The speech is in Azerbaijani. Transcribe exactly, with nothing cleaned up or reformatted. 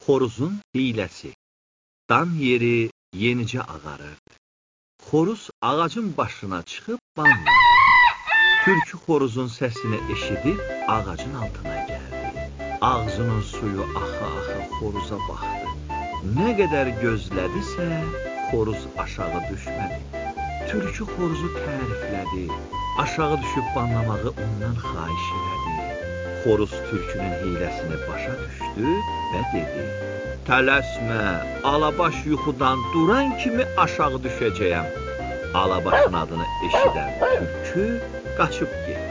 Xoruzun hiyləsi. Dan yeri yenicə ağarırdı. Xoruz ağacın başına çıxıb banladı. Tülkü xoruzun səsini eşidib ağacın altına gəldi. Ağzının suyu axa-axa xoruza baxdı. Nə qədər gözlədisə, xoruz aşağı düşmədi. Tülkü xoruzu təriflədi. Aşağı düşüb banlamağı ondan xahiş elədi. Xoruz tülkünün hiyləsini başa düşdü və dedi: Tələsmə, Alabaş yuxudan duran kimi aşağı düşəcəyəm. Alabaşın adını eşidən tülkü qaçıb getdi.